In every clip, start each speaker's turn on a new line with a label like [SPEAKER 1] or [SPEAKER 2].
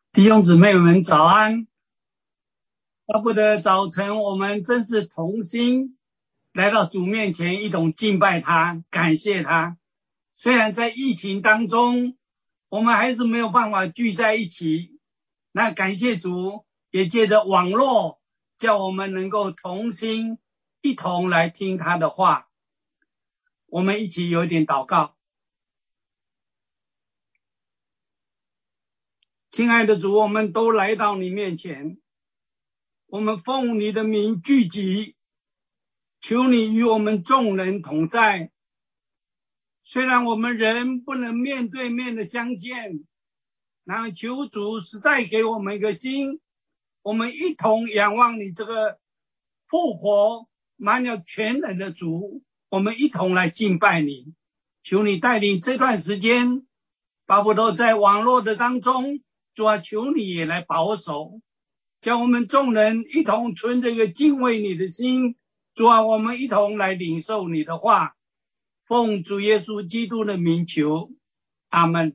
[SPEAKER 1] 弟兄姊妹们早安，巴不得早晨我们真是同心来到主面前，一同敬拜他，感谢他。虽然在疫情当中，我们还是没有办法聚在一起，那感谢主，也借着网络叫我们能够同心一同来听他的话。我们一起有一点祷告。亲爱的主，我们都来到你面前，我们奉你的名聚集，求你与我们众人同在。虽然我们人不能面对面的相见，那求主实在给我们一个心，我们一同仰望你这个复活满了全能的主，我们一同来敬拜你。求你带领这段时间，巴不得在网络的当中，主啊，求你也来保守，叫我们众人一同存着一个敬畏你的心。主啊，我们一同来领受你的话，奉主耶稣基督的名求，阿们。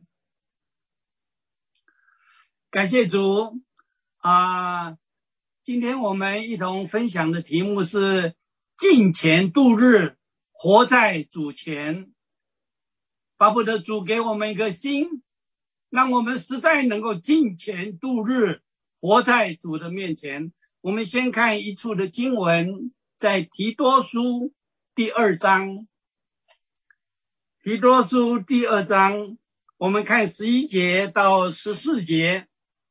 [SPEAKER 1] 感谢主今天我们一同分享的题目是敬虔度日，活在主前。巴不得主给我们一个心，让我们实在能够敬虔度日，活在主的面前。我们先看一处的经文，在提多书第2章。提多书第2章，我们看11节到14节。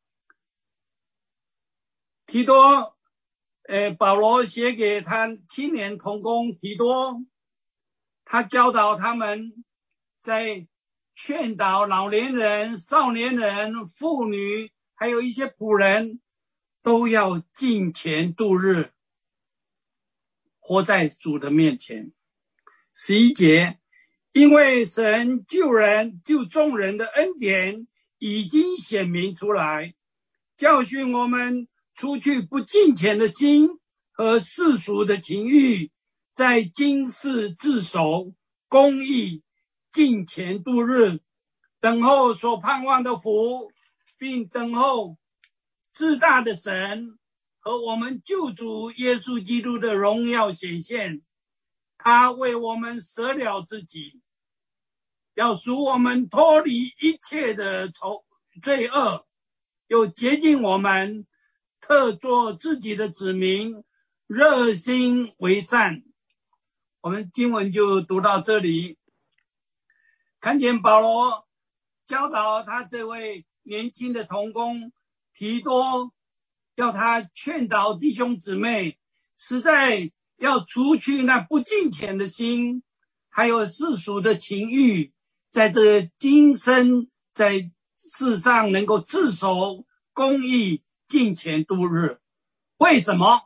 [SPEAKER 1] 提多保罗写给他青年同工提多，他教导他们在劝导老年人、少年人、妇女，还有一些仆人，都要敬虔度日，活在主的面前。11节，因为神救人救众人的恩典已经显明出来，教训我们除去不敬虔的心和世俗的情欲，在今世自守，公义，敬虔度日，等候所盼望的福，并等候至大的神和我们救主耶稣基督的荣耀显现。他为我们舍了自己，要赎我们脱离一切的罪恶，又洁净我们，特作自己的子民，热心为善。我们经文就读到这里，看见保罗教导他这位年轻的同工提多，要他劝导弟兄姊妹，实在要除去那不敬虔的心，还有世俗的情欲，在这个今生在世上能够自守公义，敬虔度日。为什么？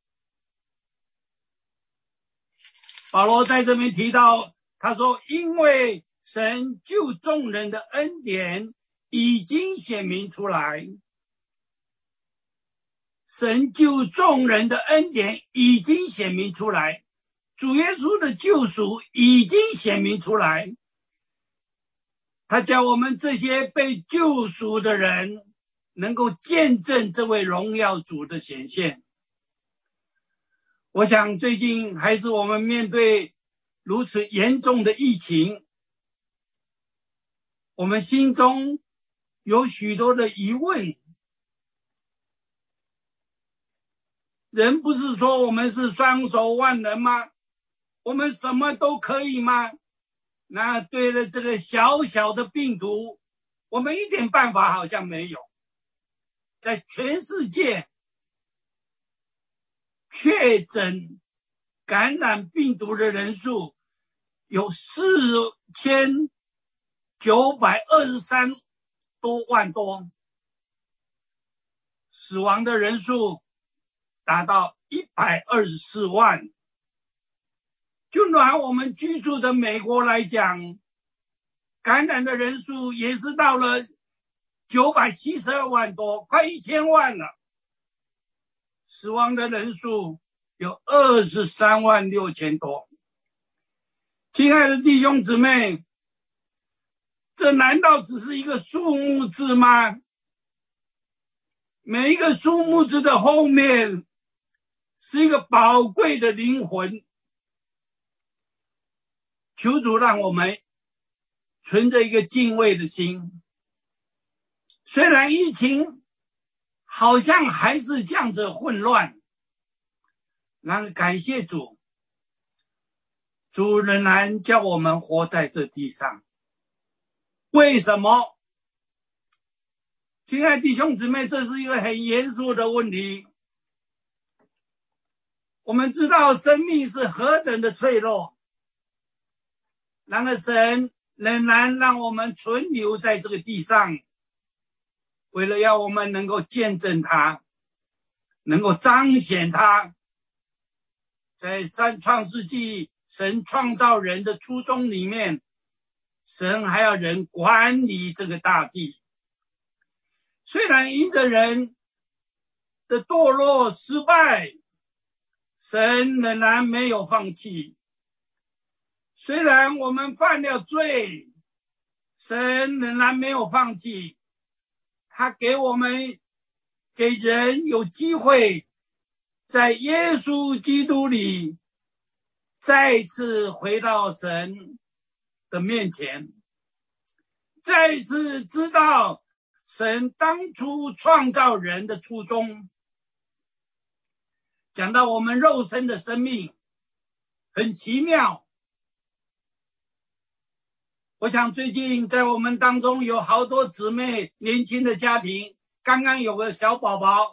[SPEAKER 1] 保罗在这边提到，他说因为神救众人的恩典已经显明出来，神救众人的恩典已经显明出来，主耶稣的救赎已经显明出来，他叫我们这些被救赎的人能够见证这位荣耀主的显现。我想最近还是我们面对如此严重的疫情，我们心中有许多的疑问。人不是说我们是双手万能吗？我们什么都可以吗？那对了这个小小的病毒，我们一点办法好像没有。在全世界确诊感染病毒的人数有4923多万多，死亡的人数达到124万。就拿我们居住的美国来讲，感染的人数也是到了972万多，快1000万了。死亡的人数有23万6千多。亲爱的弟兄姊妹，这难道只是一个数目字吗？ 每一个树木子的后面是一个宝贵的灵魂。求主让我们存着一个敬畏的心，虽然疫情好像还是这样子混乱，然而感谢主，主仍然叫我们活在这地上。为什么？亲爱的弟兄姊妹，这是一个很严肃的问题。我们知道生命是何等的脆弱，然而神仍然让我们存留在这个地上，为了要我们能够见证他，能够彰显他。在创世纪神创造人的初衷里面，神还要人管理这个大地。虽然因着人的堕落失败，神仍然没有放弃。虽然我们犯了罪，神仍然没有放弃。他给人有机会在耶稣基督里再次回到神的面前，再次知道神当初创造人的初衷。讲到我们肉身的生命很奇妙，我想最近在我们当中有好多姊妹，年轻的家庭刚刚有个小宝宝，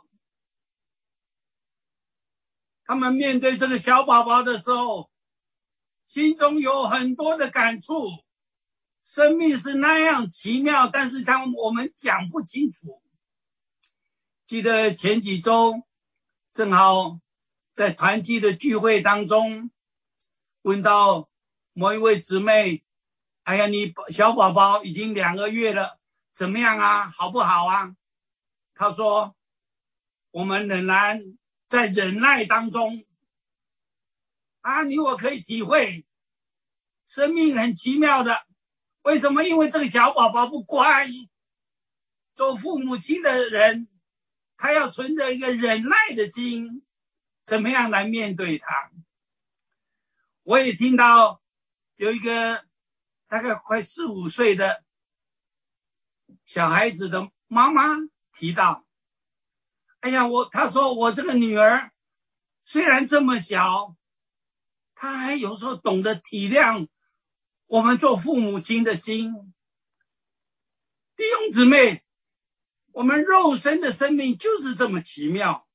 [SPEAKER 1] 他们面对这个小宝宝的时候，心中有很多的感触。生命是那样奇妙，但是我们讲不清楚。记得前几周正好在团契的聚会当中，问到某一位姊妹，哎呀，你小宝宝已经2个月了，怎么样啊？好不好啊？他说，我们仍然在忍耐当中。你我可以体会，生命很奇妙的。为什么？因为这个小宝宝不乖，做父母亲的人，他要存着一个忍耐的心，怎么样来面对他。我也听到有一个大概快4、5岁的小孩子的妈妈提到，哎呀，他说我这个女儿虽然这么小，她还有时候懂得体谅我们做父母亲的心。弟兄姊妹，我们肉身的生命就是这么奇妙。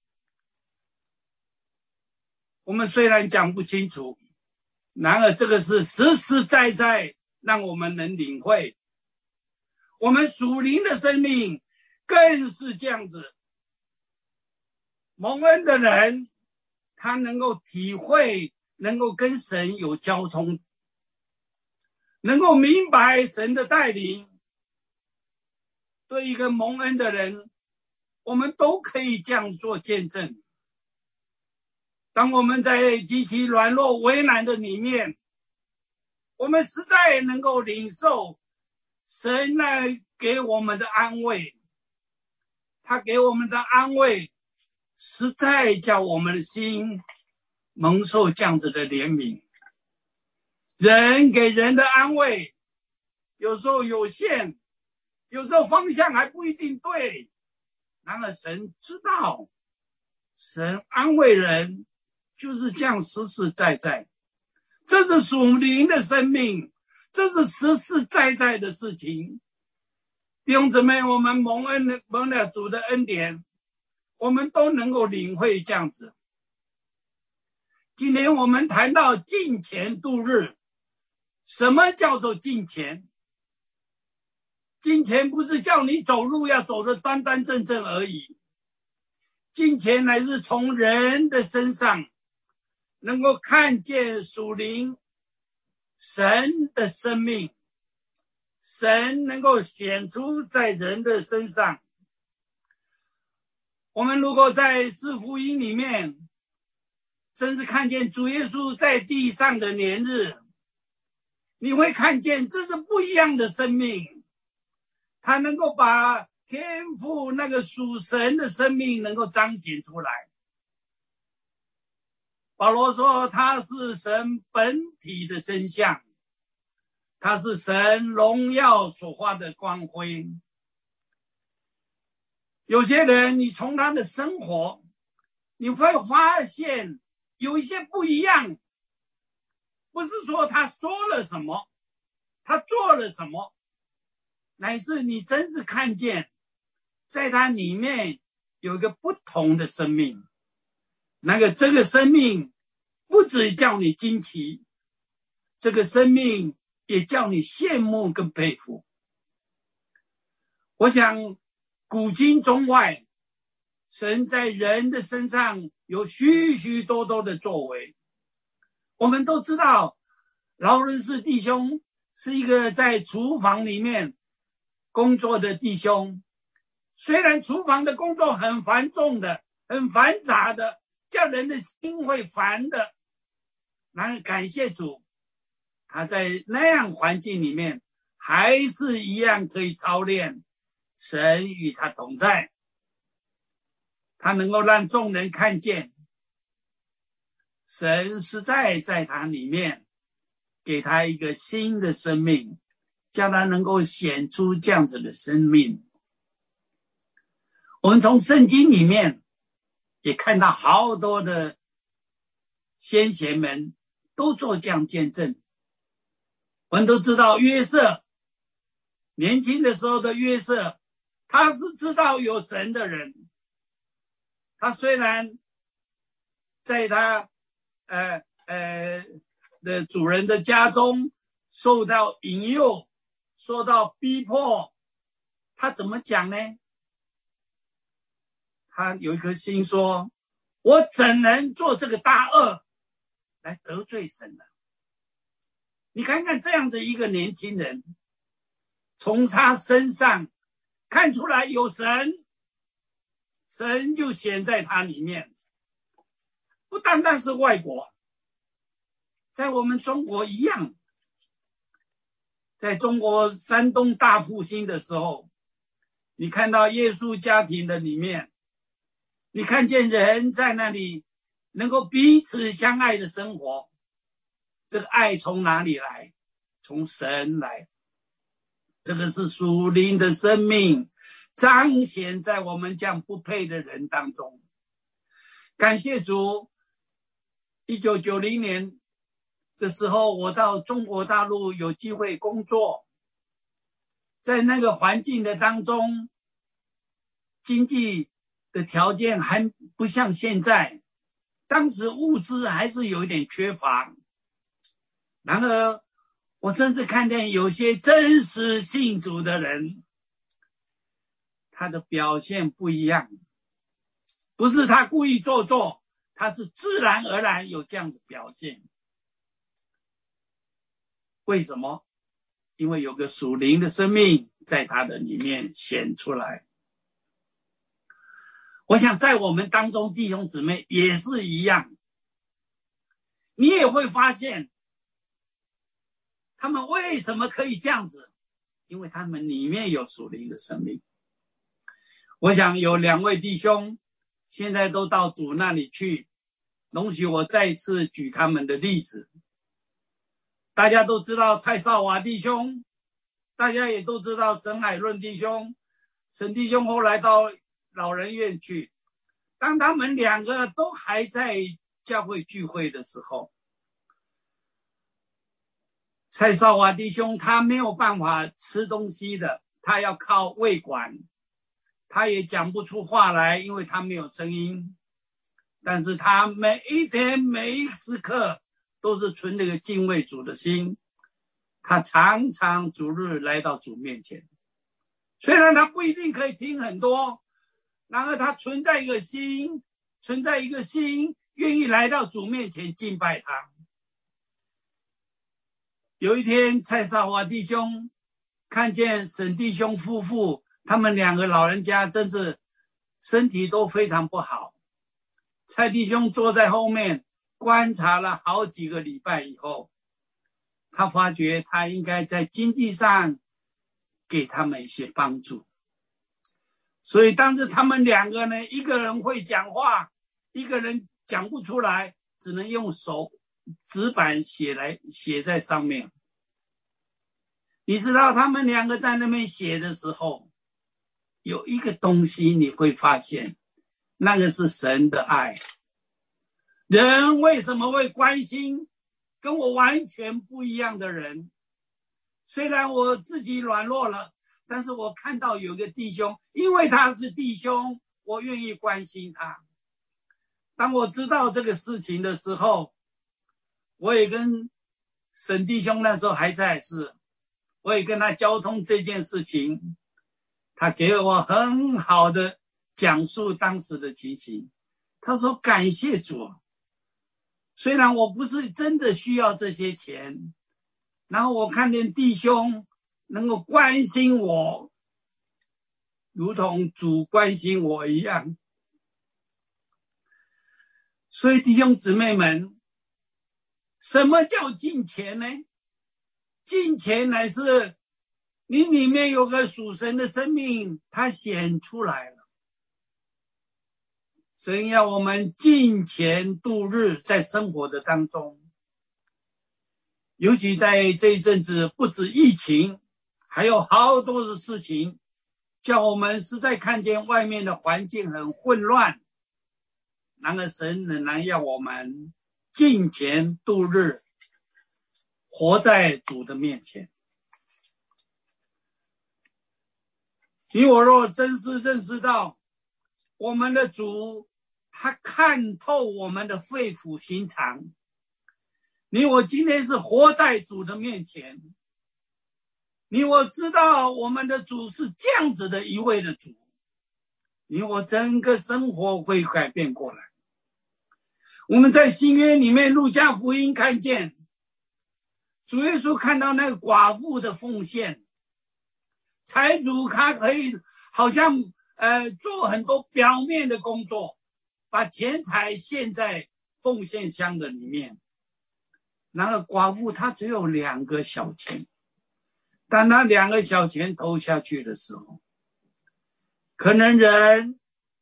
[SPEAKER 1] 我们虽然讲不清楚，然而这个是实实在在让我们能领会。我们属灵的生命更是这样子。蒙恩的人，他能够体会，能够跟神有交通，能够明白神的带领。对一个蒙恩的人，我们都可以这样做见证。当我们在极其软弱为难的里面，我们实在能够领受神来给我们的安慰。他给我们的安慰实在叫我们的心蒙受这样子的怜悯。人给人的安慰有时候有限，有时候方向还不一定对，然而神知道，神安慰人就是这样实实在在。这是属灵的生命，这是实实在在的事情。弟兄姊妹，我们蒙了主的恩典，我们都能够领会这样子。今天我们谈到敬虔度日，什么叫做敬虔？敬虔不是叫你走路要走得端端正正而已，敬虔乃是从人的身上能够看见属灵神的生命，神能够显出在人的身上。我们如果在四福音里面甚至看见主耶稣在地上的年日，你会看见这是不一样的生命。他能够把天父那个属神的生命能够彰显出来。保罗说他是神本体的真相，他是神荣耀所发的光辉。有些人你从他的生活你会发现有一些不一样，不是说他说了什么他做了什么，乃是你真是看见在他里面有一个不同的生命，这个生命不只叫你惊奇，这个生命也叫你羡慕跟佩服。我想古今中外，神在人的身上有许许多多的作为。我们都知道劳伦斯弟兄是一个在厨房里面工作的弟兄，虽然厨房的工作很繁重的很繁杂的，叫人的心会烦的，然而感谢主，他在那样环境里面还是一样可以操练，神与他同在，他能够让众人看见神实在在他里面，给他一个新的生命，叫他能够显出这样子的生命。我们从圣经里面也看到好多的先贤们都做这样见证。我们都知道约瑟，年轻的时候的约瑟，他是知道有神的人。他虽然在他的主人的家中受到引诱，受到逼迫，他怎么讲呢？他有一颗心说，我怎能做这个大恶来得罪神呢？你看看这样的一个年轻人，从他身上看出来有神，神就显在他里面。不单单是外国，在我们中国一样，在中国山东大复兴的时候，你看到耶稣家庭的里面，你看见人在那里能够彼此相爱的生活，这个爱从哪里来？从神来。这个是属灵的生命彰显在我们这样不配的人当中。感谢主，1990年的时候，我到中国大陆有机会工作，在那个环境的当中，经济的条件还不像现在，当时物资还是有一点缺乏。然而我真是看见有些真实信主的人，他的表现不一样，不是他故意做作，他是自然而然有这样子表现。为什么？因为有个属灵的生命在他的里面显出来。我想在我们当中弟兄姊妹也是一样，你也会发现他们为什么可以这样子，因为他们里面有属灵的生命。我想有2位弟兄现在都到主那里去，容许我再一次举他们的例子。大家都知道蔡少华弟兄，大家也都知道沈海润弟兄，沈弟兄后来到老人院去。当他们2个都还在教会聚会的时候，蔡少华弟兄他没有办法吃东西的，他要靠胃管，他也讲不出话来，因为他没有声音。但是他每一天每一时刻都是存那个敬畏主的心，他常常主日来到主面前。虽然他不一定可以听很多，然而他存在一个心，愿意来到主面前敬拜他。有一天蔡少华弟兄看见沈弟兄夫妇，他们2个老人家真是身体都非常不好。蔡弟兄坐在后面观察了好几个礼拜以后，他发觉他应该在经济上给他们一些帮助。 所以当时他们两个呢，一个人会讲话，一个人讲不出来，只能用手纸板写在上面。你知道他们两个在那边写的时候，有一个东西你会发现，那个是神的爱。人为什么会关心跟我完全不一样的人？虽然我自己软弱了，但是我看到有个弟兄，因为他是弟兄，我愿意关心他。当我知道这个事情的时候，我也跟沈弟兄那时候还在世，我也跟他交通这件事情，他给我很好的讲述当时的情形。他说感谢主，虽然我不是真的需要这些钱，然后我看见弟兄能够关心我，如同主关心我一样。所以弟兄姊妹们，什么叫敬虔呢？敬虔乃是你里面有个属神的生命，它显出来了。神要我们敬虔度日，在生活的当中，尤其在这一阵子，不止疫情，还有好多的事情，叫我们实在看见外面的环境很混乱。然而神仍然要我们敬虔度日，活在主的面前。你我若真是认识到我们的主，他看透我们的肺腑心肠，你我今天是活在主的面前，你我知道我们的主是这样子的一位的主，你我整个生活会改变过来。我们在新约里面路加福音看见主耶稣看到那个寡妇的奉献，财主他可以好像做很多表面的工作，把钱财献在奉献箱的里面。然后寡妇她只有2个小钱，当她2个小钱投下去的时候，可能人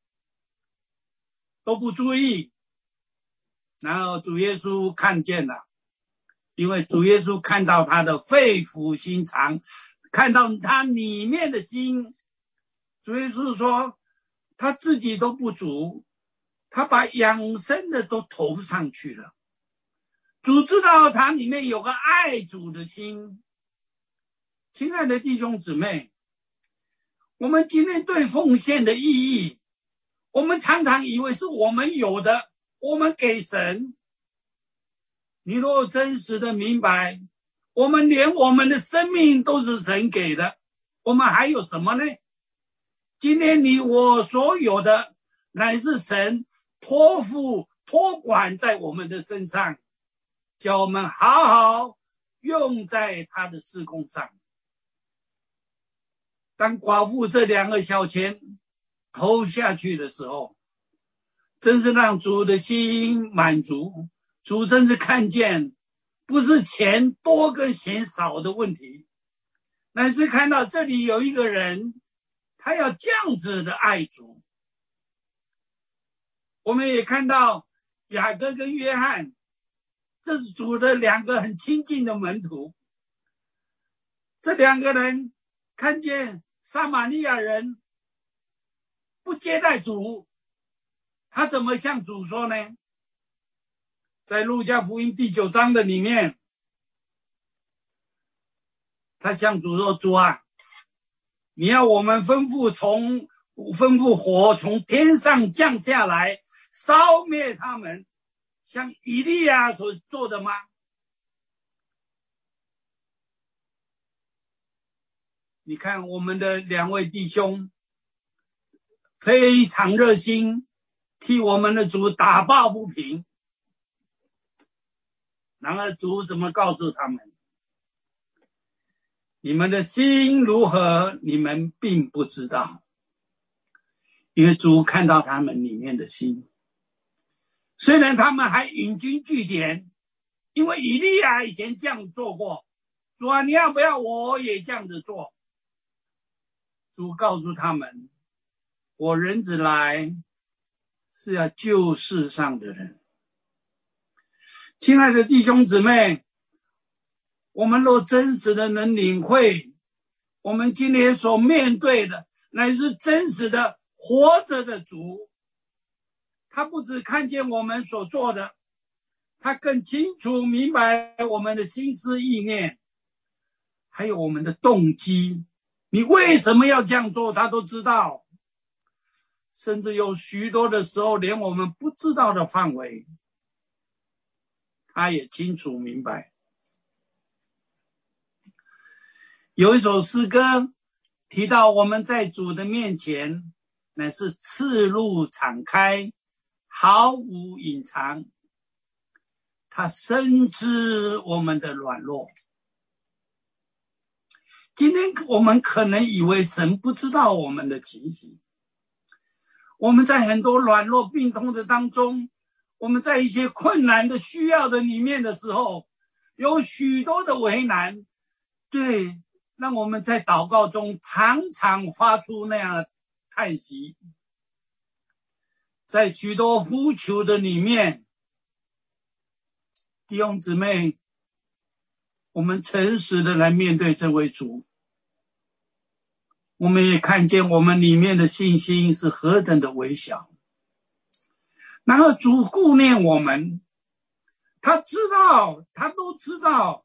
[SPEAKER 1] 都不注意，然后主耶稣看见了，因为主耶稣看到他的肺腑心肠，看到他里面的心。主耶稣说他自己都不足，他把养生的都投上去了。主知道他里面有个爱主的心。亲爱的弟兄姊妹，我们今天对奉献的意义，我们常常以为是我们有的，我们给神。你若真实的明白，我们连我们的生命都是神给的，我们还有什么呢？今天你我所有的乃是神托付托管在我们的身上，叫我们好好用在他的事工上。当寡妇这2个小钱投下去的时候，真是让主的心满足。主真是看见不是钱多跟钱少的问题，乃是看到这里有一个人，他要这样子的爱主。我们也看到雅各跟约翰，这是主的2个很亲近的门徒。这2个人看见撒玛利亚人不接待主，他怎么向主说呢？在路加福音第9章的里面，他向主说，主啊，你要我们吩咐火从天上降下来烧灭他们，像以利亚所做的吗？你看我们的2位弟兄非常热心，替我们的主打抱不平。然而主怎么告诉他们？你们的心如何，你们并不知道，因为主看到他们里面的心。虽然他们还引经据典，因为以利亚以前这样做过，主啊，你要不要我也这样子做？主告诉他们， 我人子来是要救世上的人。亲爱的弟兄姊妹，我们若真实的能领会，我们今天所面对的乃是真实的活着的主，他不只看见我们所做的，他更清楚明白我们的心思意念，还有我们的动机，你为什么要这样做他都知道，甚至有许多的时候连我们不知道的范围他也清楚明白。有一首诗歌提到我们在主的面前乃是赤露敞开，毫无隐藏，他深知我们的软弱。今天我们可能以为神不知道我们的情形，我们在很多软弱病痛的当中，我们在一些困难的需要的里面的时候，有许多的为难，对，让我们在祷告中常常发出那样的叹息。在许多呼求的里面，弟兄姊妹，我们诚实的来面对这位主，我们也看见我们里面的信心是何等的微小。然后主顾念我们，他知道，他都知道，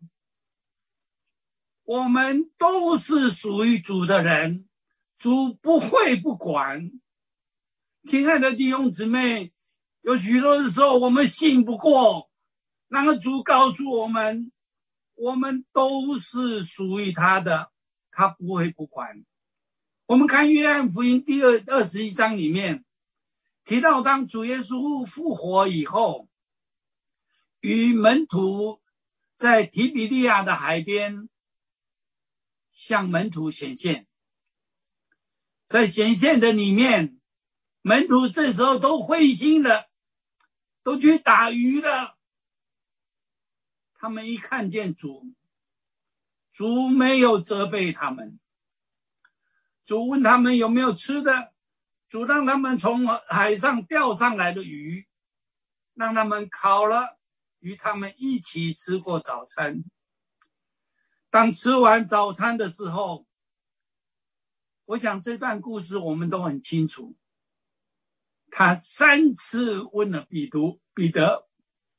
[SPEAKER 1] 我们都是属于主的人，主不会不管。亲爱的弟兄姊妹，有许多的时候我们信不过，然后主告诉我们，我们都是属于他的，他不会不管。我们看约翰福音第21章里面提到，当主耶稣复活以后，与门徒在提比利亚的海边向门徒显现。在显现的里面，门徒这时候都灰心了，都去打鱼了。他们一看见主，主没有责备他们，主问他们有没有吃的，主让他们从海上钓上来的鱼，让他们烤了，与他们一起吃过早餐。当吃完早餐的时候，我想这段故事我们都很清楚，他3次问了彼得，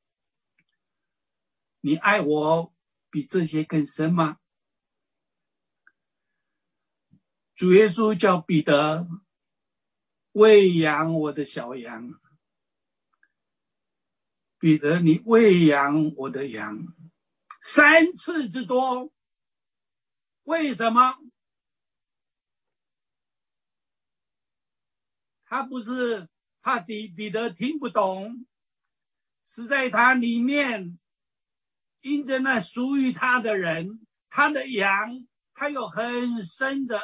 [SPEAKER 1] 你爱我比这些更深吗？主耶稣叫彼得喂养我的小羊，彼得你喂养我的羊，3次之多。为什么？他不是怕彼得听不懂，是在他里面因着那属于他的人，他的羊，他有很深的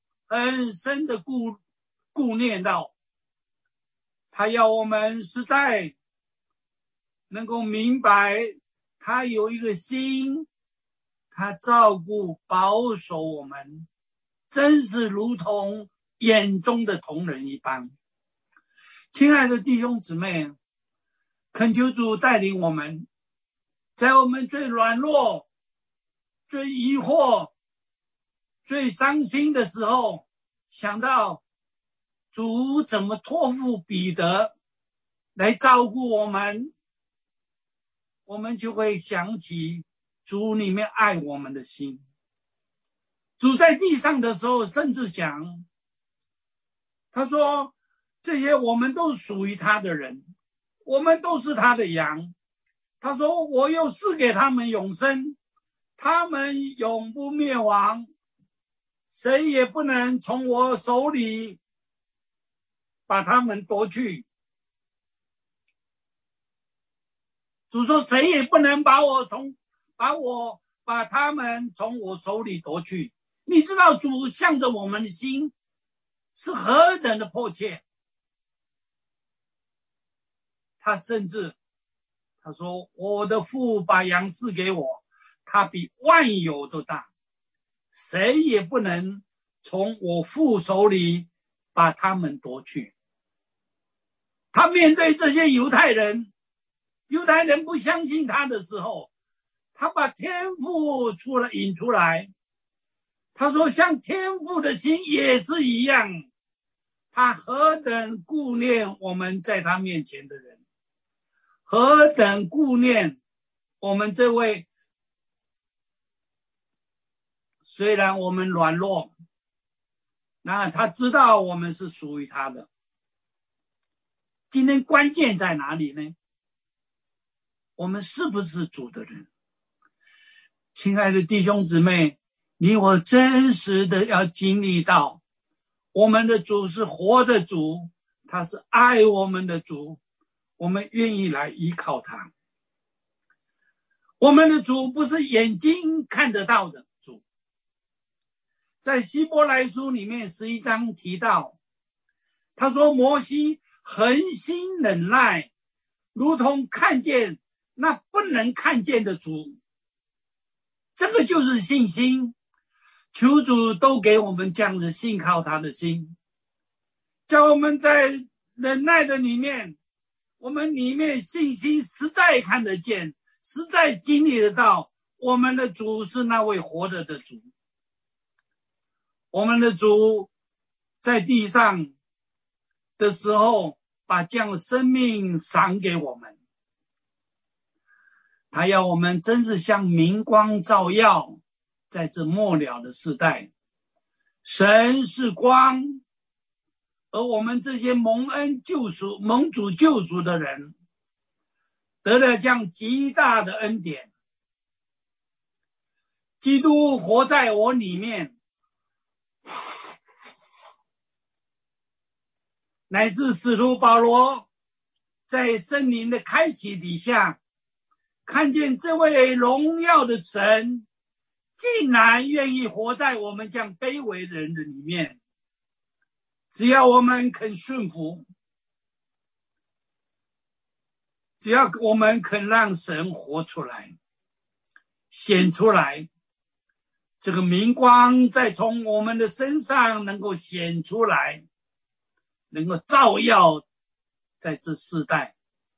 [SPEAKER 1] 顾念到，他要我们实在能够明白，他有一个心，他照顾保守我们，真是如同眼中的同人一般。亲爱的弟兄姊妹，恳求主带领我们，在我们最软弱、最疑惑、最伤心的时候，想到主怎么托付彼得来照顾我们，我们就会想起主里面爱我们的心。主在地上的时候甚至讲，他说这些我们都属于他的人，我们都是他的羊。他说我又赐给他们永生，他们永不灭亡，谁也不能从我手里把他们夺去。主说谁也不能把他们从我手里夺去。你知道主向着我们的心是何等的迫切。他甚至他说我的父把羊赐给我，他比万有都大，谁也不能从我父手里把他们夺去。他面对这些犹太人不相信他的时候，他把天父引出来。他说像天父的心也是一样，他何等顾念我们在他面前的人，何等顾念我们这位虽然我们软弱，那他知道我们是属于他的。今天关键在哪里呢？我们是不是主的人？亲爱的弟兄姊妹，你我真实的要经历到，我们的主是活的主，他是爱我们的主，我们愿意来依靠他。我们的主不是眼睛看得到的主。在希伯来书里面11章提到，他说摩西恒心忍耐，如同看见那不能看见的主。这个就是信心，求主都给我们这样的信靠他的心，叫我们在忍耐的里面，我们里面信心实在看得见，实在经历得到，我们的主是那位活着的主。我们的主在地上的时候，把这样的生命赏给我们，他要我们真是像明光照耀，在这末了的时代。神是光，而我们这些蒙恩救赎、蒙主救赎的人，得了这样极大的恩典。基督活在我里面，乃是使徒保罗在圣灵的开启底下，看见这位荣耀的神竟然愿意活在我们这样卑微的人的里面。只要我们肯顺服，只要我们肯让神活出来、显出来，这个明光再从我们的身上能够显出来，能够照耀在这世代。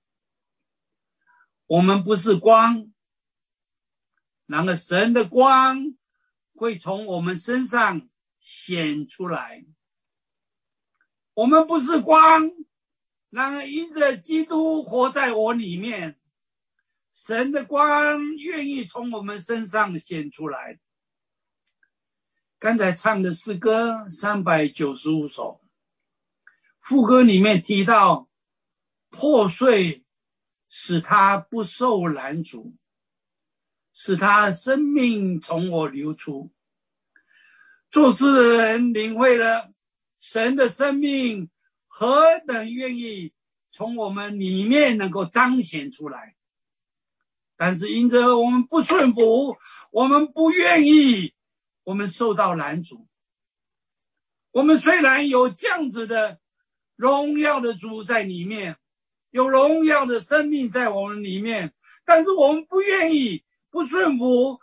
[SPEAKER 1] 我们不是光，然而神的光会从我们身上显出来。我们不是光，然而因着基督活在我里面，神的光愿意从我们身上显出来。刚才唱的诗歌395首，副歌里面提到破碎使他不受拦阻，使他生命从我流出。做事的人领会了神的生命何等愿意从我们里面能够彰显出来，但是因着我们不顺服，我们不愿意，我们受到拦阻。我们虽然有这样子的荣耀的主在里面，有荣耀的生命在我们里面，但是我们不愿意，不顺服，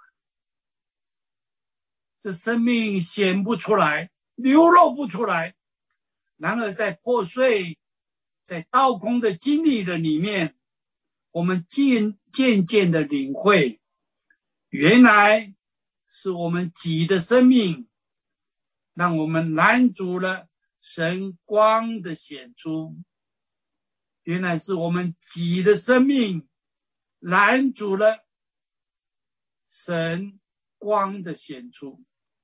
[SPEAKER 1] 这生命显不出来，流露不出来。然而在破碎、在倒空的经历的里面，我们渐渐的领会，原来是我们己的生命让我们拦阻了神光的显出，原来是我们己的生命拦阻了神光的显出。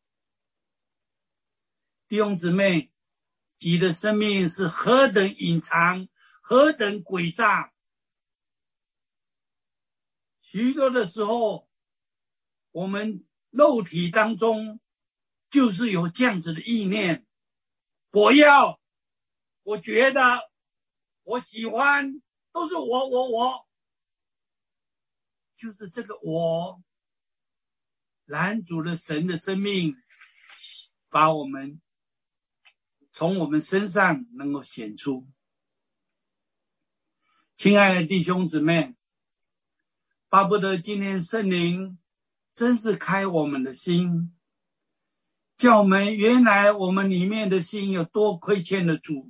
[SPEAKER 1] 弟兄姊妹，己的生命是何等隐藏，何等诡诈。许多的时候，我们肉体当中就是有这样子的意念，我要，我觉得，我喜欢，都是我，就是这个我拦阻了神的生命，把我们从我们身上能够显出。亲爱的弟兄姊妹，巴不得今天圣灵真是开我们的心， 叫我们原来我们里面的心有多亏欠了主，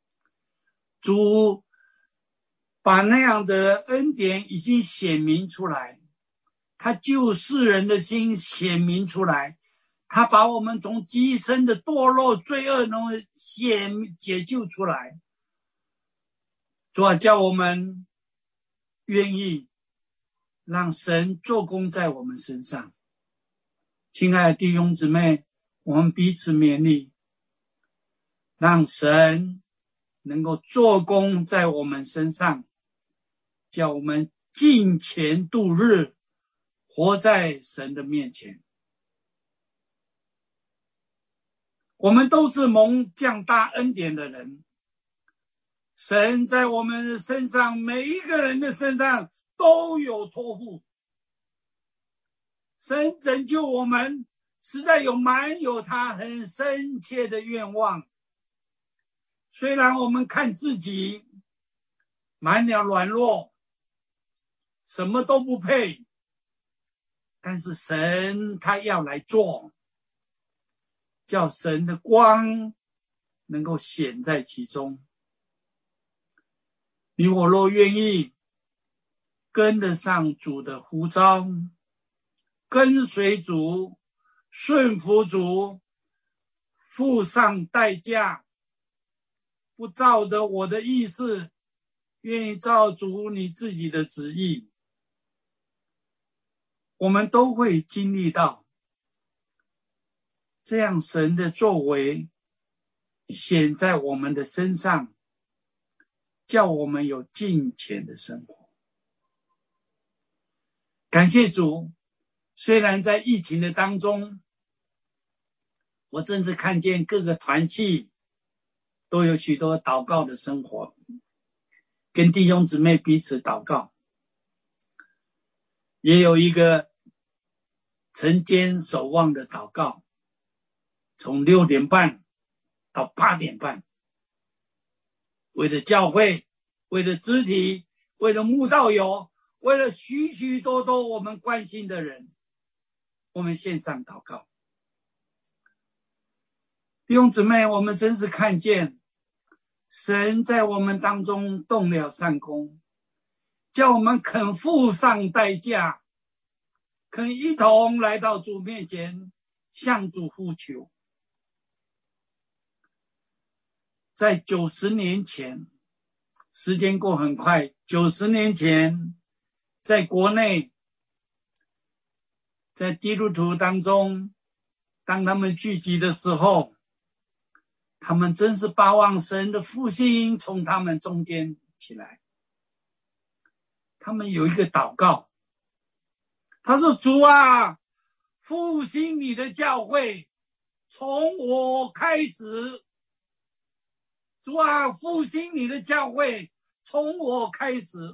[SPEAKER 1] 主把那样的恩典已经显明出来，他救世人的心显明出来，他把我们从极深的堕落罪恶中解救出来。主啊，叫我们愿意让神做工在我们身上。亲爱的弟兄姊妹，我们彼此勉励，让神能够做工在我们身上，叫我们敬虔度日，活在神的面前。我们都是蒙降大恩典的人，神在我们身上，每一个人的身上都有托付。神拯救我们，实在满有他很深切的愿望。虽然我们看自己满了软弱，什么都不配，但是神他要来做，叫神的光能够显在其中。你我若愿意跟得上主的呼召，跟随主，顺服主，付上代价，不照着我的意思，愿意照主你自己的旨意，我们都会经历到这样神的作为显在我们的身上，叫我们有敬虔的生活。感谢主，虽然在疫情的当中，我真是看见各个团契都有许多祷告的生活，跟弟兄姊妹彼此祷告，也有一个晨间守望的祷告，从6点半到8点半，为了教会，为了肢体，为了慕道友，为了许许多多我们关心的人，我们线上祷告。弟兄姊妹，我们真是看见神在我们当中动了善工，叫我们肯付上代价，肯一同来到主面前向主呼求。在90年前，时间过很快，90年前在国内，在基督徒当中，当他们聚集的时候，他们真是巴望神的复兴从他们中间起来。他们有一个祷告，他说：主啊，复兴你的教会从我开始。主啊，复兴你的教会从我开始。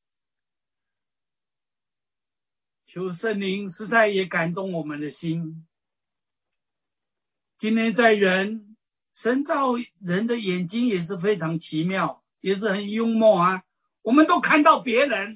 [SPEAKER 1] 求圣灵实在也感动我们的心。今天在神造人的眼睛也是非常奇妙，也是很幽默啊。我们都看到别人，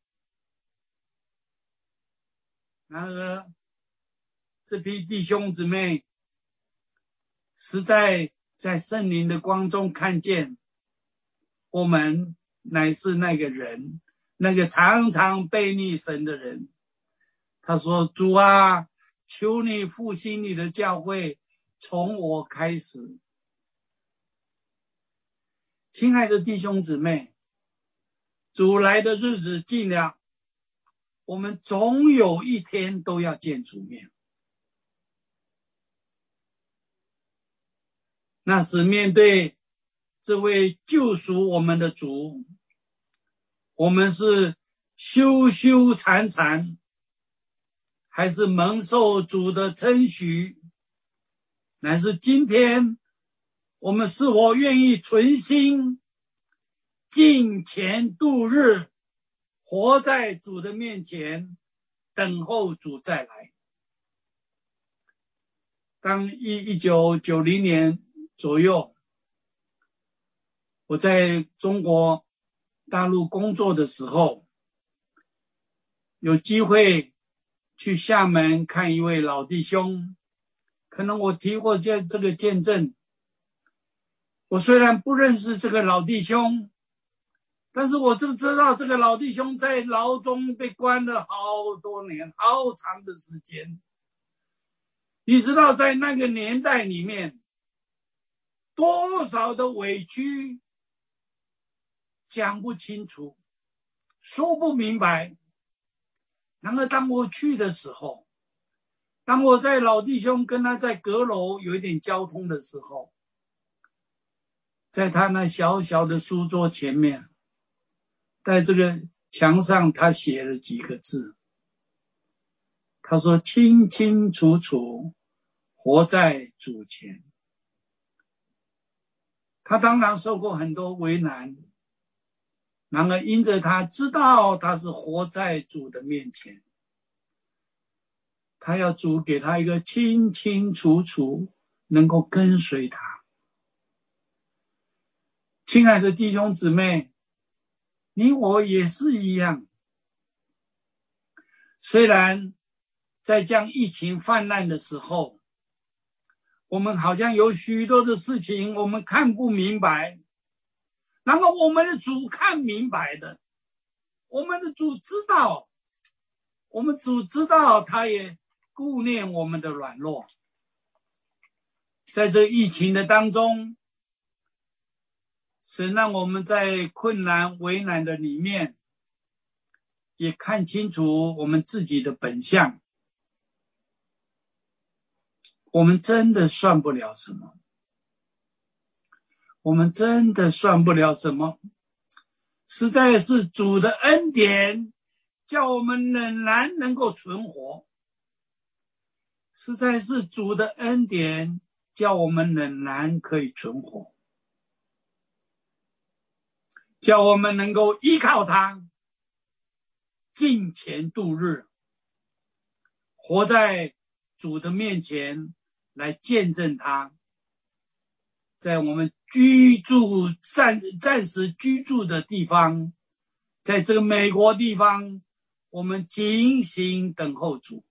[SPEAKER 1] 然而这批弟兄姊妹实在在圣灵的光中看见，我们乃是那个人，那个常常背逆神的人。他说：主啊，求你复兴你的教会从我开始。亲爱的弟兄姊妹，主来的日子近了，我们总有一天都要见主面。那时面对这位救赎我们的主，我们是羞羞惭惭，还是蒙受主的称许，乃是今天我们是否愿意存心敬虔度日，活在主的面前，等候主再来。当1990年左右，我在中国大陆工作的时候，有机会去厦门看一位老弟兄， 可能我提过这个见证，我虽然不认识这个老弟兄，但是我知道这个老弟兄在牢中被关了好多年，好长的时间。你知道在那个年代里面，多少的委屈讲不清楚，说不明白。然而当我去的时候，当我在老弟兄跟他在阁楼有一点交通的时候，在他那小小的书桌前面，在这个墙上他写了几个字，他说清清楚楚活在主前。他当然受过很多为难，然而因着他知道他是活在主的面前，他要主给他一个清清楚楚能够跟随他。亲爱的弟兄姊妹，你我也是一样，虽然在这样疫情泛滥的时候，我们好像有许多的事情我们看不明白，然后我们的主看明白的，我们的主知道，我们主知道，他也顾念我们的软弱。在这疫情的当中，神让我们在困难为难的里面，也看清楚我们自己的本相。我们真的算不了什么，我们真的算不了什么，实在是主的恩典叫我们仍然能够存活，实在是主的恩典叫我们仍然可以存活，叫我们能够依靠他敬虔度日，活在主的面前来见证他，在我们暂时居住的地方，在这个美国地方，我们警醒等候主。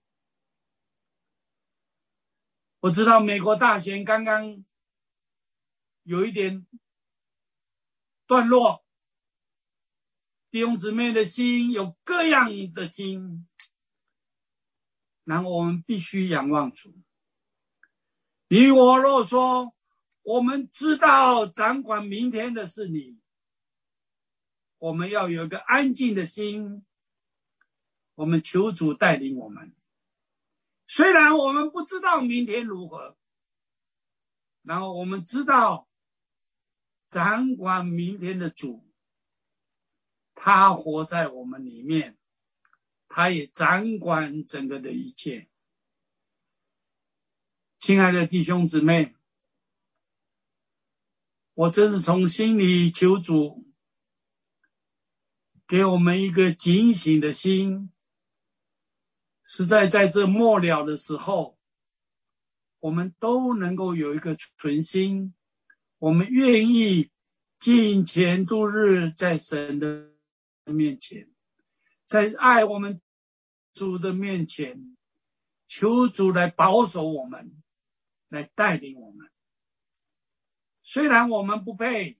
[SPEAKER 1] 我知道美国大选刚刚有一点段落，弟兄姊妹的心有各样的心，然后我们必须仰望主。你我若说我们知道掌管明天的是你，我们要有一个安静的心，我们求主带领我们。虽然我们不知道明天如何，然后我们知道掌管明天的主，他活在我们里面，他也掌管整个的一切。亲爱的弟兄姊妹，我真是从心里求主给我们一个警醒的心，实在在这末了的时候，我们都能够有一个存心，我们愿意敬虔度日在神的面前，在爱我们主的面前，求主来保守我们，来带领我们。虽然我们不配，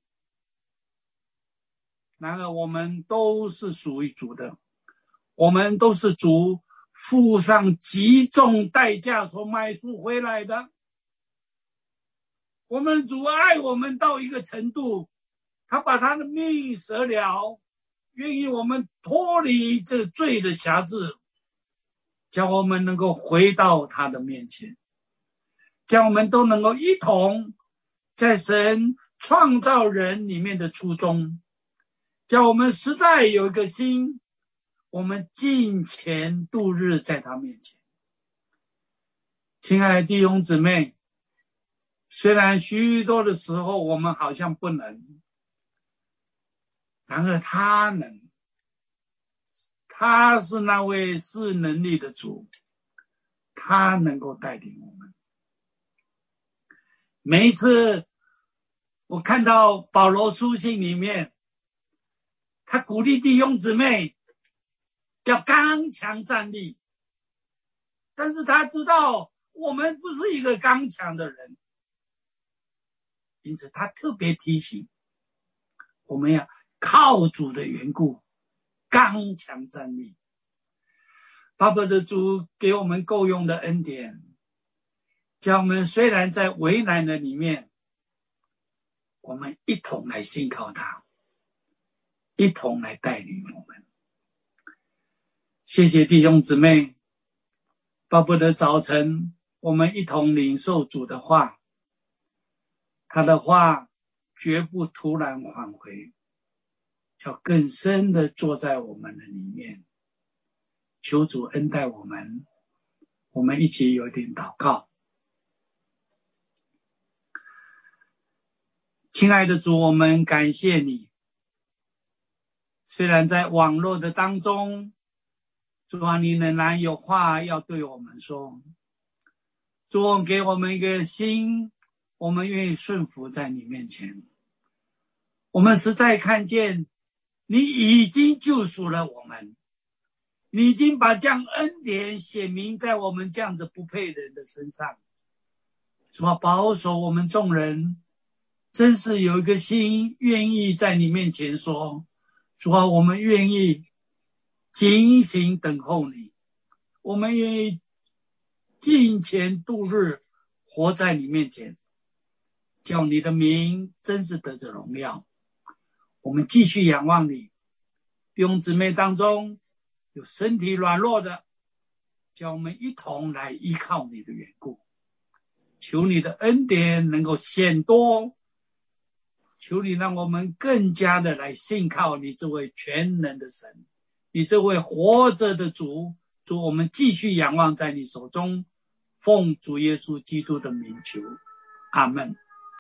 [SPEAKER 1] 然而我们都是属于主的，我们都是主付上极重代价所买赎回来的。我们主爱我们到一个程度，他把他的命舍了，愿意我们脱离这罪的辖制，叫我们能够回到他的面前，叫我们都能够一同在神创造人里面的初衷，叫我们实在有一个心，我们敬虔度日在他面前。亲爱的弟兄姊妹，虽然许多的时候我们好像不能，然而他能，他是那位是能力的主，他能够带领我们。每一次我看到保罗书信里面，他鼓励弟兄姊妹要刚强站立，但是他知道我们不是一个刚强的人，因此他特别提醒我们要靠主的缘故刚强站立。巴不得主给我们够用的恩典，叫我们虽然在为难的里面，我们一同来信靠他，一同来带领我们。谢谢弟兄姊妹，巴不得早晨我们一同领受主的话，他的话绝不突然返回，要更深的坐在我们的里面。求主恩待我们，我们一起有点祷告。亲爱的主，我们感谢你，虽然在网络的当中，主啊，你仍然有话要对我们说。主，给我们一个心，我们愿意顺服在你面前。我们实在看见你已经救赎了我们，你已经把这样恩典显明在我们这样子不配人的身上。主啊，保守我们众人，真是有一个心愿意在你面前说，主啊，我们愿意警醒等候你，我们愿意敬虔度日，活在你面前，叫你的名真是得着荣耀。我们继续仰望你。弟兄姊妹当中有身体软弱的，叫我们一同来依靠你的缘故。求你的恩典能够显多，求你让我们更加的来信靠你这位全能的神，你这位活着的主。主，我们继续仰望在你手中，奉主耶稣基督的名求，阿们。